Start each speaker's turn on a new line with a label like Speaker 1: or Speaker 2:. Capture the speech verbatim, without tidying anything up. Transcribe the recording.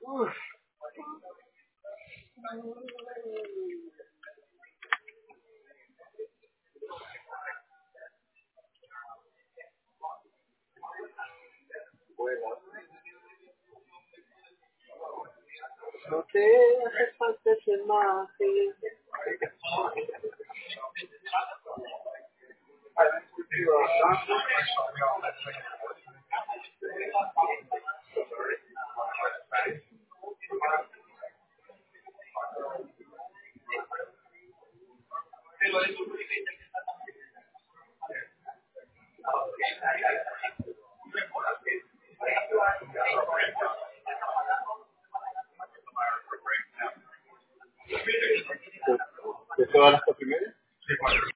Speaker 1: Uf. Bueno, no te hace falta ese magia. ¿De todas las cuatro y media?